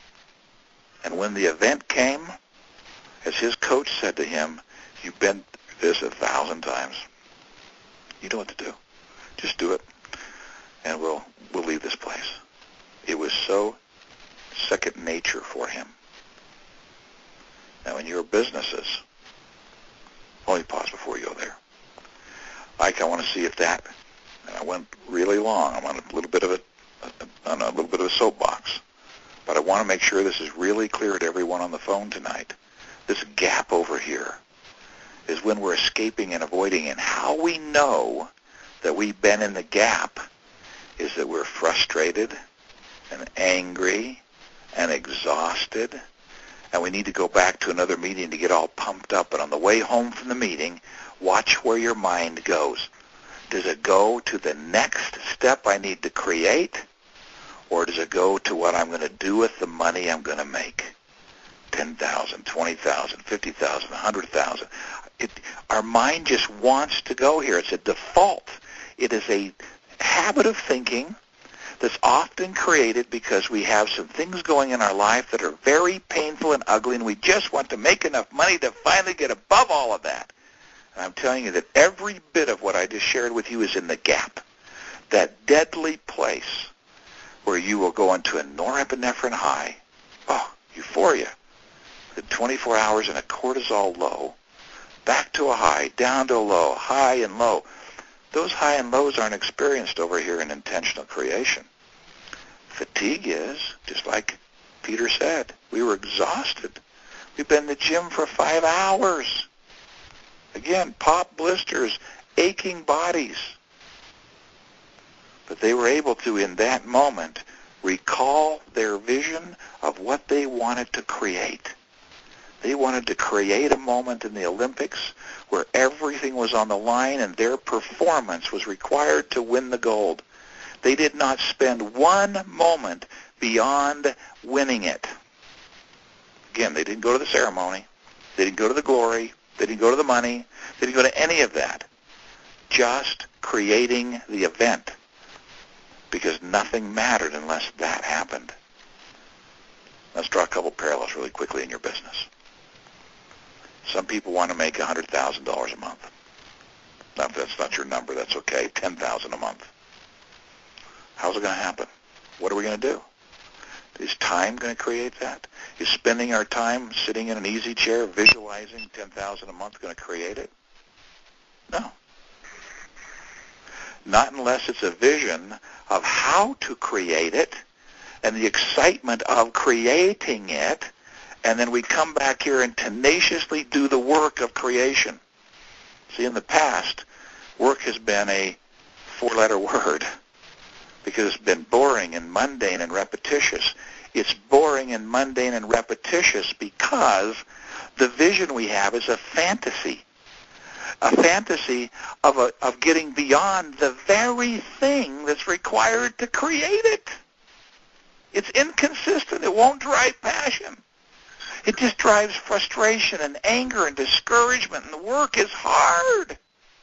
And when the event came, as his coach said to him, "You've been through this a thousand times. You know what to do. Just do it, and we'll we'll leave this place." It was so second nature for him. Now, in your businesses, let me pause before you go there. Ike, I want to see if that, and I went really long. I'm on a little bit of a, on a little bit of a soapbox, but I want to make sure this is really clear to everyone on the phone tonight. This gap over here is when we're escaping and avoiding, and how we know that we've been in the gap is that we're frustrated and angry and exhausted, and we need to go back to another meeting to get all pumped up. And on the way home from the meeting, watch where your mind goes. Does it go to the next step I need to create, or does it go to what I'm going to do with the money I'm going to make? ten thousand, twenty thousand, fifty thousand, one hundred thousand. It, our mind just wants to go here. It's a default. It is a habit of thinking that's often created because we have some things going in our life that are very painful and ugly, and we just want to make enough money to finally get above all of that. And I'm telling you that every bit of what I just shared with you is in the gap, that deadly place where you will go into a norepinephrine high, oh, euphoria, within twenty-four hours, and a cortisol low, back to a high, down to a low, high and low. Those high and lows aren't experienced over here in intentional creation. Fatigue is, just like Peter said, we were exhausted. We've been in the gym for five hours. Again, pop blisters, aching bodies. But they were able to, in that moment, recall their vision of what they wanted to create. They wanted to create a moment in the Olympics where everything was on the line and their performance was required to win the gold. They did not spend one moment beyond winning it. Again, they didn't go to the ceremony. They didn't go to the glory. They didn't go to the money. They didn't go to any of that. Just creating the event, because nothing mattered unless that happened. Let's draw a couple parallels really quickly in your business. Some people want to make one hundred thousand dollars a month. Now, if that's not your number, that's okay. ten thousand dollars a month. How's it going to happen? What are we going to do? Is time going to create that? Is spending our time sitting in an easy chair visualizing ten thousand dollars a month going to create it? No. Not unless it's a vision of how to create it and the excitement of creating it, and then we come back here and tenaciously do the work of creation. See, in the past, work has been a four-letter word because it's been boring and mundane and repetitious. It's boring and mundane and repetitious because the vision we have is a fantasy, a fantasy of, a, of getting beyond the very thing that's required to create it. It's inconsistent. It won't drive passion. It just drives frustration and anger and discouragement, and the work is hard.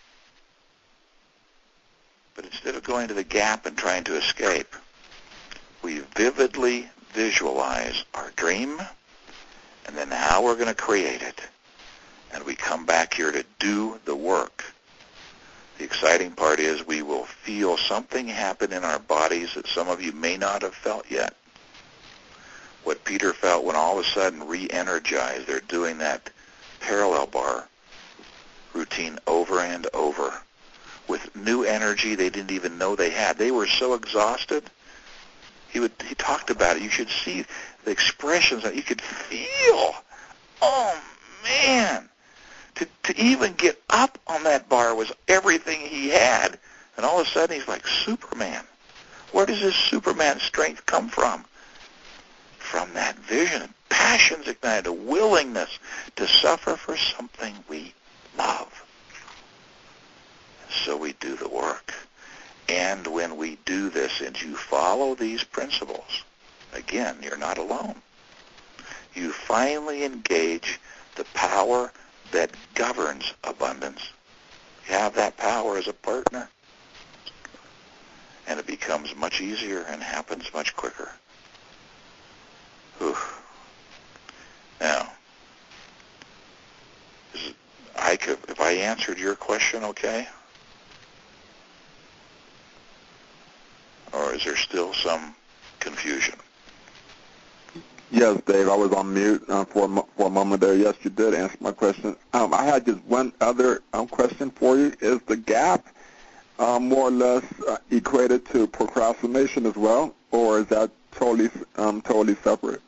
But instead of going to the gap and trying to escape, we vividly visualize our dream and then how we're going to create it. And we come back here to do the work. The exciting part is we will feel something happen in our bodies that some of you may not have felt yet. What Peter felt when all of a sudden re-energized, they're doing that parallel bar routine over and over with new energy they didn't even know they had. They were so exhausted, he would he talked about it. You should see the expressions that you could feel. Oh man, to to even get up on that bar was everything he had, and all of a sudden he's like Superman. Where does his Superman strength come from? From that vision, passions ignited, a willingness to suffer for something we love. So we do the work. And when we do this and you follow these principles, again, you're not alone. You finally engage the power that governs abundance. You have that power as a partner. And it becomes much easier and happens much quicker. Whew. Now, is it, I could, if I answered your question okay? Or is there still some confusion? Yes, Dave, I was on mute uh, for, a mo- for a moment there. Yes, you did answer my question. Um, I had just one other um, question for you. Is the gap uh, more or less uh, equated to procrastination as well, or is that totally um, totally separate?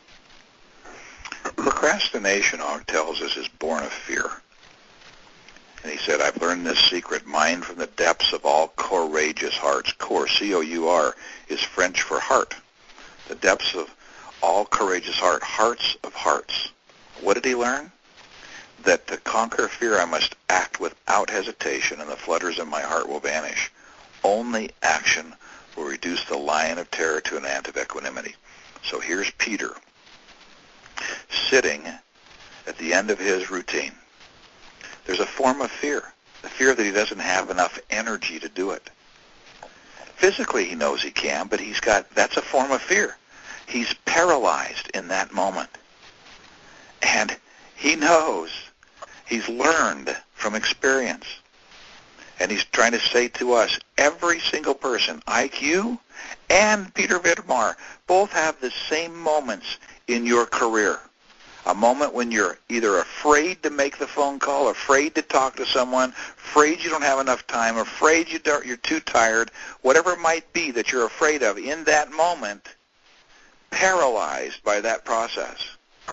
Procrastination, Og tells us, is born of fear. And he said, I've learned this secret, mind from the depths of all courageous hearts. Cour, C O U R, is French for heart. The depths of all courageous heart, hearts of hearts. What did he learn? That to conquer fear, I must act without hesitation, and the flutters in my heart will vanish. Only action will reduce the lion of terror to an ant of equanimity. So here's Peter, sitting at the end of his routine. There's a form of fear, the fear that he doesn't have enough energy to do it. Physically, he knows he can, but he's got, that's a form of fear. He's paralyzed in that moment. And he knows, he's learned from experience. And he's trying to say to us, every single person, I Q and Peter Vidmar, both have the same moments in your career. A moment when you're either afraid to make the phone call, afraid to talk to someone, afraid you don't have enough time, afraid you don't, you're too tired, whatever it might be that you're afraid of in that moment, paralyzed by that process.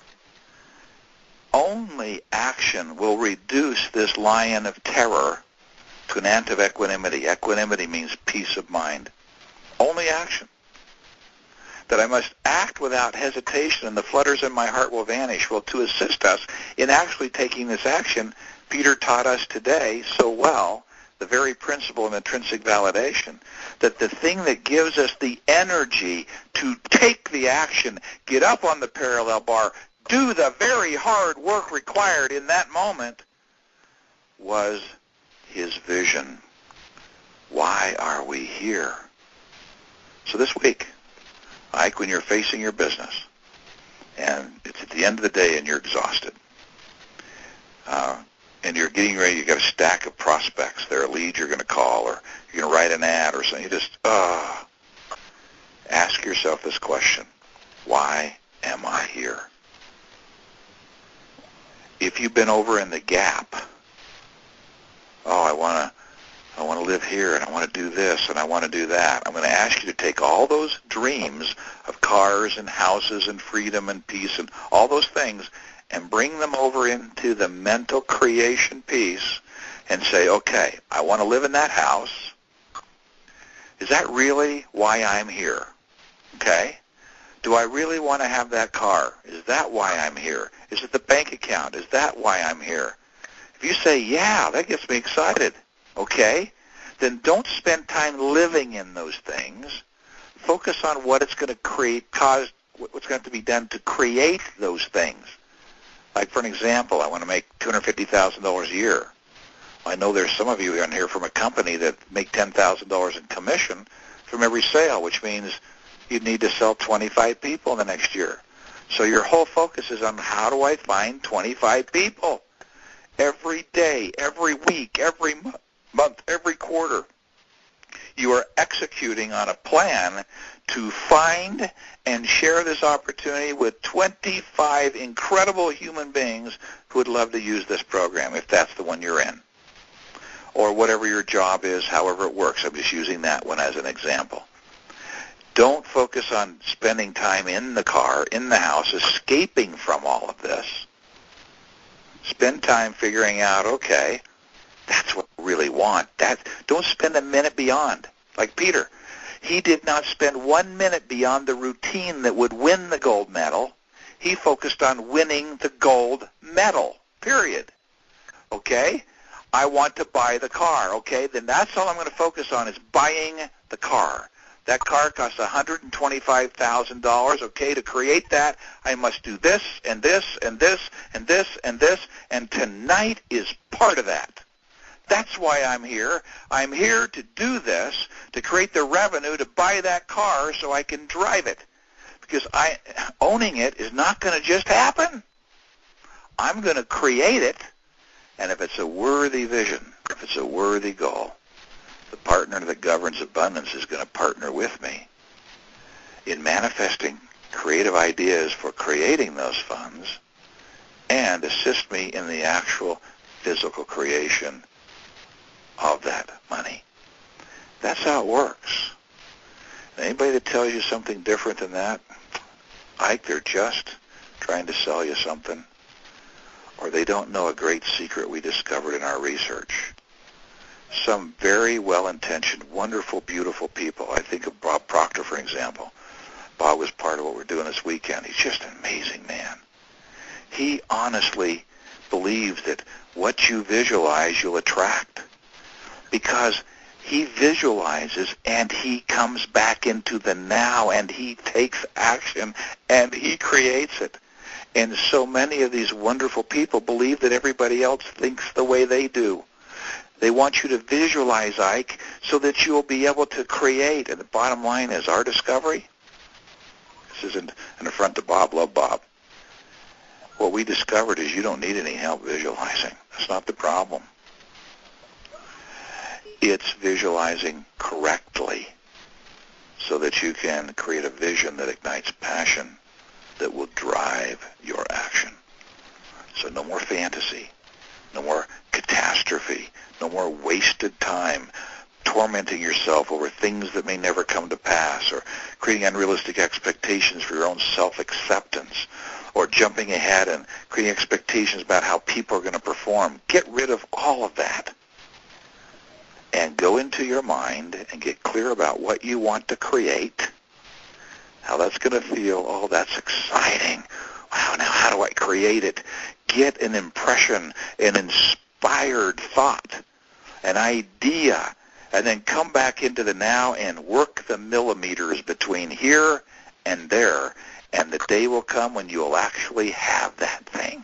Only action will reduce this lion of terror to an ant of equanimity. Equanimity means peace of mind. Only action. That I must act without hesitation, and the flutters in my heart will vanish. Well, to assist us in actually taking this action, Peter taught us today so well the very principle of intrinsic validation, that the thing that gives us the energy to take the action, get up on the parallel bar, do the very hard work required in that moment, was his vision. Why are we here? So this week, Ike, when you're facing your business, and it's at the end of the day and you're exhausted, uh, and you're getting ready, you got a stack of prospects, there are leads you're going to call, or you're going to write an ad or something, you just, uh, ask yourself this question: why am I here? If you've been over in the gap, oh, I want to I want to live here, and I want to do this, and I want to do that. I'm going to ask you to take all those dreams of cars and houses and freedom and peace and all those things and bring them over into the mental creation piece and say, okay, I want to live in that house. Is that really why I'm here? Okay? Do I really want to have that car? Is that why I'm here? Is it the bank account? Is that why I'm here? If you say, yeah, that gets me excited, okay, then don't spend time living in those things. Focus on what it's going to create, cause, what's going to have to be done to create those things. Like, for an example, I want to make two hundred fifty thousand dollars a year. I know there's some of you on here from a company that make ten thousand dollars in commission from every sale, which means you need to sell twenty-five people in the next year. So your whole focus is on how do I find twenty-five people every day, every week, every mo- month, every quarter. You are executing on a plan to find and share this opportunity with twenty-five incredible human beings who would love to use this program, if that's the one you're in, or whatever your job is, however it works. I'm just using that one as an example. Don't focus on spending time in the car, in the house, escaping from all of this. Spend time figuring out, okay, that's what I really want. That, don't spend a minute beyond. Like Peter, he did not spend one minute beyond the routine that would win the gold medal. He focused on winning the gold medal, period. Okay? I want to buy the car. Okay? Then that's all I'm going to focus on is buying the car. That car costs one hundred twenty-five thousand dollars. Okay? To create that, I must do this and this and this and this and this, and tonight is part of that. That's why I'm here. I'm here to do this, to create the revenue to buy that car so I can drive it. Because I, owning it is not going to just happen. I'm going to create it, and if it's a worthy vision, if it's a worthy goal, the partner that governs abundance is going to partner with me in manifesting creative ideas for creating those funds and assist me in the actual physical creation of that money. That's how it works. Anybody that tells you something different than that, Ike, they're just trying to sell you something, or they don't know a great secret we discovered in our research. Some very well-intentioned, wonderful, beautiful people. I think of Bob Proctor, for example. Bob was part of what we're doing this weekend. He's just an amazing man. He honestly believes that what you visualize, you'll attract. Because he visualizes and he comes back into the now and he takes action and he creates it. And so many of these wonderful people believe that everybody else thinks the way they do. They want you to visualize, Ike, so that you'll be able to create. And the bottom line is our discovery. This isn't an affront to Bob. Love Bob. What we discovered is you don't need any help visualizing. That's not the problem. It's visualizing correctly so that you can create a vision that ignites passion that will drive your action. So no more fantasy, no more catastrophe, no more wasted time tormenting yourself over things that may never come to pass, or creating unrealistic expectations for your own self-acceptance, or jumping ahead and creating expectations about how people are going to perform. Get rid of all of that. And go into your mind and get clear about what you want to create, how that's going to feel. Oh, that's exciting. Wow, now how do I create it? Get an impression, an inspired thought, an idea, and then come back into the now and work the millimeters between here and there, and the day will come when you will actually have that thing.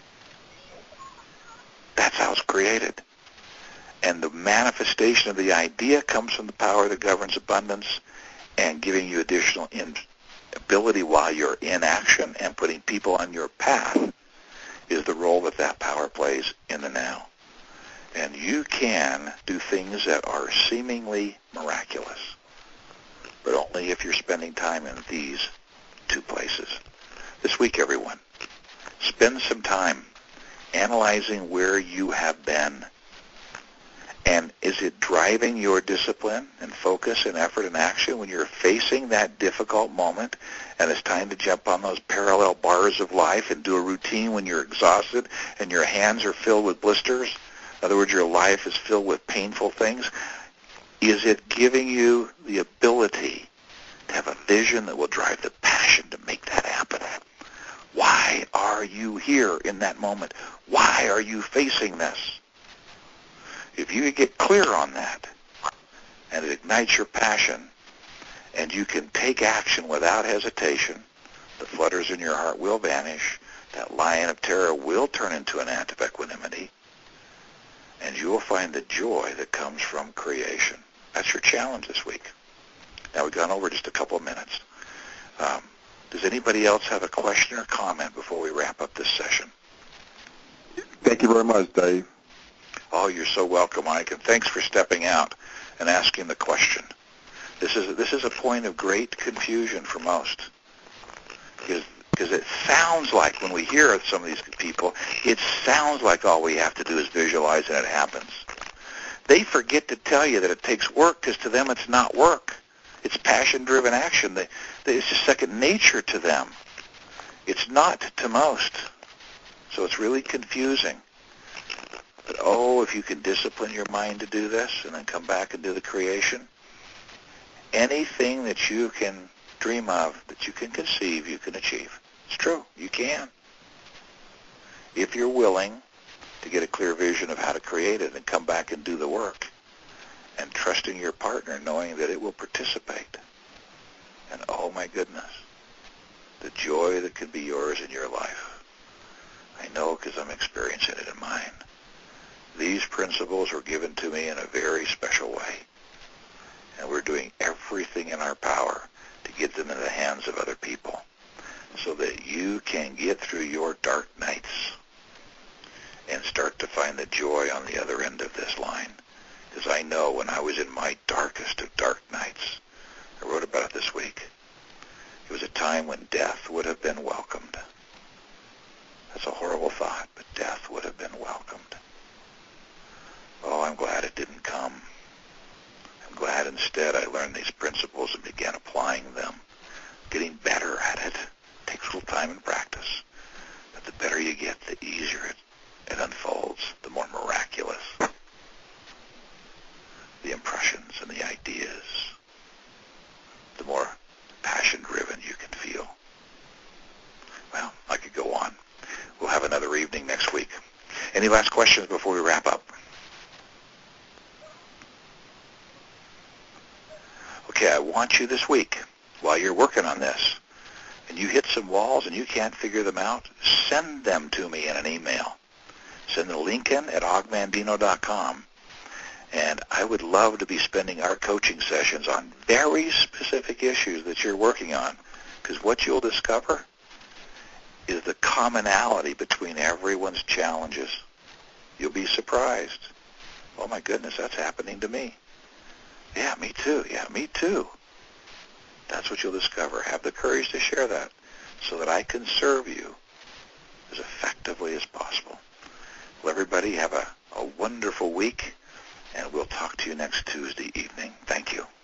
That's how it's created. And the manifestation of the idea comes from the power that governs abundance and giving you additional in ability while you're in action and putting people on your path is the role that that power plays in the now. And you can do things that are seemingly miraculous, but only if you're spending time in these two places. This week, everyone, spend some time analyzing where you have been. And is it driving your discipline and focus and effort and action when you're facing that difficult moment and it's time to jump on those parallel bars of life and do a routine when you're exhausted and your hands are filled with blisters? In other words, your life is filled with painful things. Is it giving you the ability to have a vision that will drive the passion to make that happen? Why are you here in that moment? Why are you facing this? If you get clear on that, and it ignites your passion, and you can take action without hesitation, the flutters in your heart will vanish, that lion of terror will turn into an ant of equanimity, and you will find the joy that comes from creation. That's your challenge this week. Now, we've gone over just a couple of minutes. Um, does anybody else have a question or comment before we wrap up this session? Thank you very much, Dave. Oh, you're so welcome, Mike, and thanks for stepping out and asking the question. This is this is a point of great confusion for most, because because it sounds like when we hear some of these people, it sounds like all we have to do is visualize and it happens. They forget to tell you that it takes work, because to them it's not work. It's passion-driven action. They, they, it's just second nature to them. It's not to most. So it's really confusing. But oh, if you can discipline your mind to do this and then come back and do the creation, anything that you can dream of, that you can conceive, you can achieve. It's true. You can. If you're willing to get a clear vision of how to create it and come back and do the work, and trusting your partner, knowing that it will participate. And oh my goodness, the joy that can be yours in your life. I know because I'm experiencing it in mine. These principles were given to me in a very special way. And we're doing everything in our power to get them in the hands of other people so that you can get through your dark nights and start to find the joy on the other end of this line. Because I know when I was in my darkest of dark nights, I wrote about it this week, it was a time when death would have been welcomed. That's a horrible thought, but death would have been welcomed. Oh, I'm glad it didn't come. I'm glad instead I learned these principles and began applying them, getting better at it. It takes a little time and practice, but the better you get, the easier it, it unfolds, the more miraculous the impressions and the ideas, the more passion-driven you can feel. Well, I could go on. We'll have another evening next week. Any last questions before we wrap up? Okay, I want you this week, while you're working on this, and you hit some walls and you can't figure them out, send them to me in an email. Send the link in at og mandino dot com. And I would love to be spending our coaching sessions on very specific issues that you're working on, because what you'll discover is the commonality between everyone's challenges. You'll be surprised. Oh, my goodness, that's happening to me. Yeah, me too. Yeah, me too. That's what you'll discover. Have the courage to share that so that I can serve you as effectively as possible. Well, everybody have a, a wonderful week. And we'll talk to you next Tuesday evening. Thank you.